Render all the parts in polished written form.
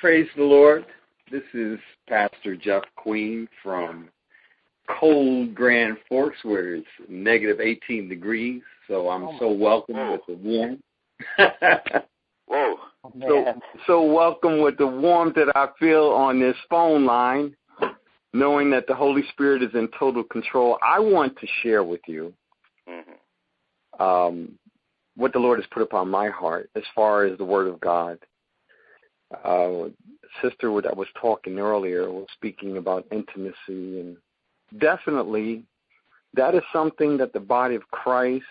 Praise the Lord. This is Pastor Jeff Queen from cold Grand Forks where it's negative 18 degrees. So I'm so welcome with the warmth. Whoa. So welcome with the warmth that I feel on this phone line, knowing that the Holy Spirit is in total control. I want to share with you what the Lord has put upon my heart as far as the Word of God. Sister that was talking earlier was speaking about intimacy, and definitely that is something that the body of Christ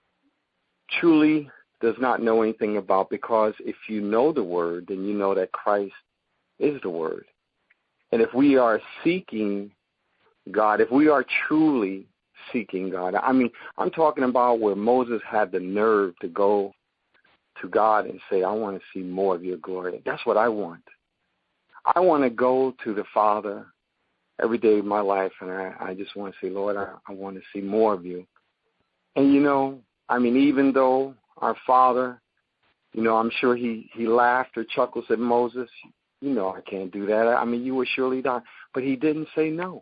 truly does not know anything about, because if you know the Word, then you know that Christ is the Word. And if we are seeking God, if we are truly seeking God, I mean, I'm talking about where Moses had the nerve to go to God and say, I want to see more of your glory. That's what I want. I want to go to the Father every day of my life, and I just want to say, Lord, I want to see more of you. And, even though our Father, I'm sure he laughed or chuckled at Moses, I can't do that. You will surely die. But he didn't say no.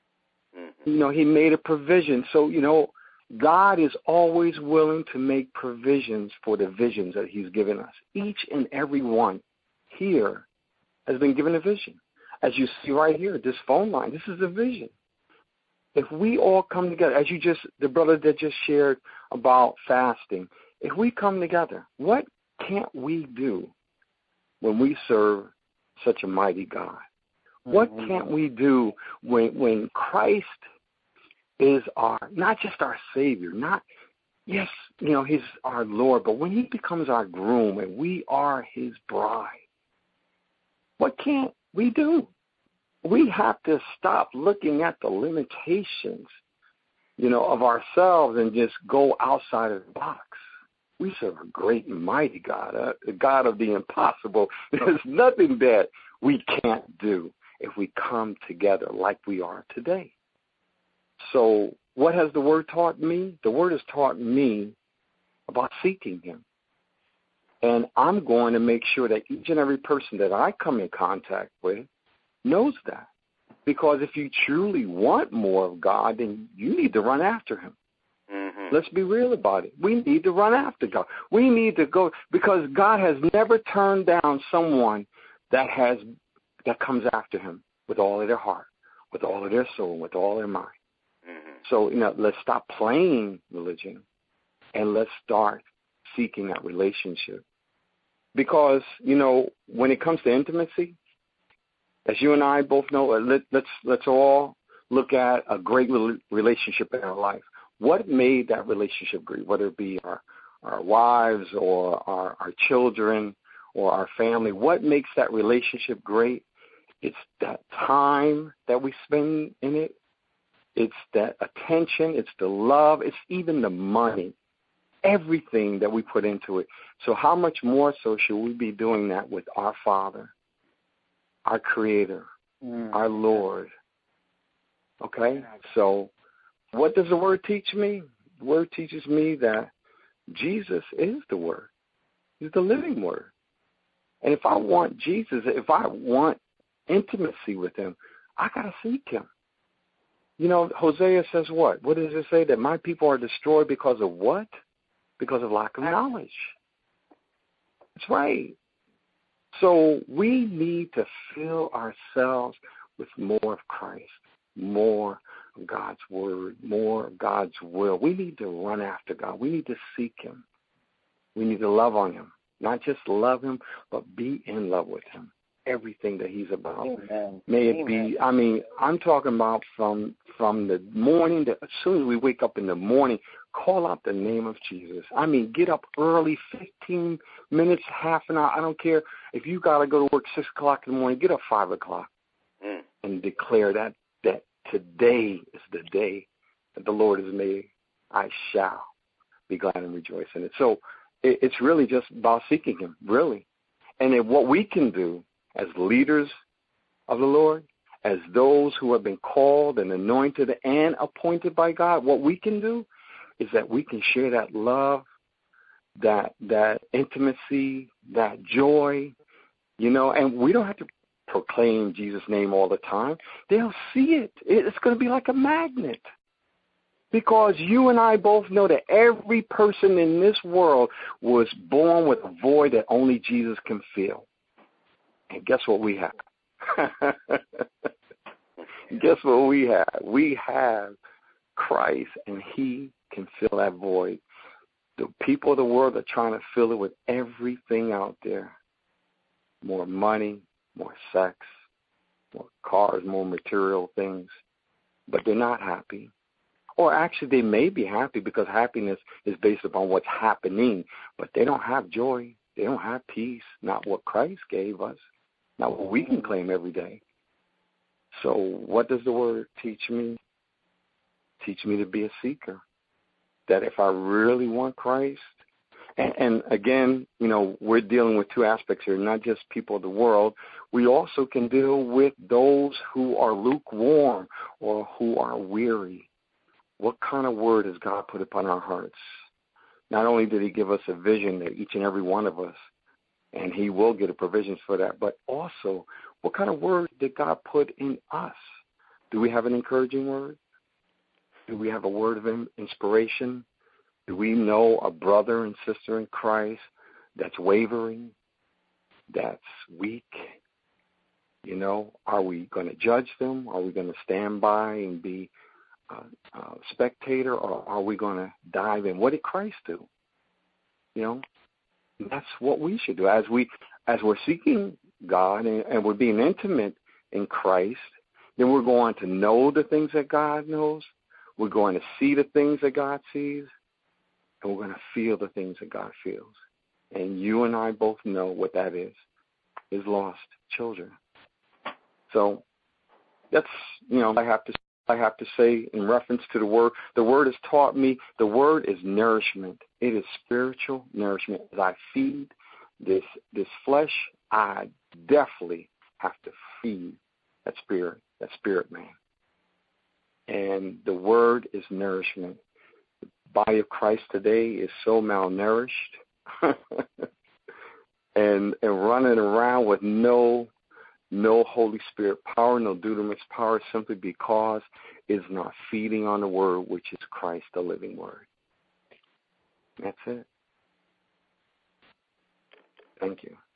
He made a provision. So, God is always willing to make provisions for the visions that he's given us. Each and every one here has been given a vision. As you see right here, this phone line, this is a vision. If we all come together, as the brother that just shared about fasting, if we come together, what can't we do when we serve such a mighty God? What can't we do when Christ is not just our Savior, he's our Lord, but when he becomes our groom and we are his bride, what can't we do? We have to stop looking at the limitations, of ourselves and just go outside of the box. We serve a great and mighty God, the God of the impossible. There's nothing that we can't do if we come together like we are today. So what has the Word taught me? The Word has taught me about seeking him. And I'm going to make sure that each and every person that I come in contact with knows that. Because if you truly want more of God, then you need to run after him. Let's be real about it. We need to run after God. We need to go, because God has never turned down someone that comes after him with all of their heart, with all of their soul, with all their mind. So, let's stop playing religion and let's start seeking that relationship. Because, when it comes to intimacy, as you and I both know, let's all look at a great relationship in our life. What made that relationship great, whether it be our wives or our children or our family? What makes that relationship great? It's that time that we spend in it. It's that attention. It's the love. It's even the money, everything that we put into it. So how much more so should we be doing that with our Father, our Creator, our Lord? Okay? So what does the Word teach me? The Word teaches me that Jesus is the Word. He's the living Word. And if I want Jesus, if I want intimacy with him, I got to seek him. Hosea says what? What does it say? That my people are destroyed because of what? Because of lack of knowledge. That's right. So we need to fill ourselves with more of Christ, more of God's Word, more of God's will. We need to run after God. We need to seek him. We need to love on him. Not just love him, but be in love with him. Everything that he's about. Amen. May it be, I'm talking about from the morning, as soon as we wake up in the morning, call out the name of Jesus. Get up early, 15 minutes, half an hour. I don't care. If you got to go to work 6 o'clock in the morning, get up 5 o'clock and declare that today is the day that the Lord has made. I shall be glad and rejoice in it. So it's really just about seeking him, really. And then what we can do as leaders of the Lord, as those who have been called and anointed and appointed by God, what we can do is that we can share that love, that intimacy, that joy, And we don't have to proclaim Jesus' name all the time. They'll see it. It's going to be like a magnet. Because you and I both know that every person in this world was born with a void that only Jesus can fill. And guess what we have? Guess what we have? We have Christ, and he can fill that void. The people of the world are trying to fill it with everything out there. More money, more sex, more cars, more material things. But they're not happy. Or actually, they may be happy because happiness is based upon what's happening. But they don't have joy. They don't have peace. Not what Christ gave us. Not what we can claim every day. So what does the word teach me? Teach me to be a seeker. That if I really want Christ, and again, we're dealing with two aspects here, not just people of the world. We also can deal with those who are lukewarm or who are weary. What kind of word has God put upon our hearts? Not only did he give us a vision that each and every one of us, and he will get a provisions for that, but also what kind of word did God put in us? Do we have an encouraging word? Do we have a word of inspiration? Do we know a brother and sister in Christ that's wavering, that's weak? Are we going to judge them? Are we going to stand by and be a spectator, or are we going to dive in? What did Christ do? That's what we should do. As we're seeking God and we're being intimate in Christ, then we're going to know the things that God knows. We're going to see the things that God sees. And we're going to feel the things that God feels. And you and I both know what that is lost children. So that's, I have to say in reference to the word. The word has taught me, the word is nourishment. It is spiritual nourishment. As I feed this flesh, I definitely have to feed that spirit man. And the word is nourishment. The body of Christ today is so malnourished and running around with no Holy Spirit power, no dunamis power, simply because it's not feeding on the word, which is Christ, the living word. That's it. Thank you.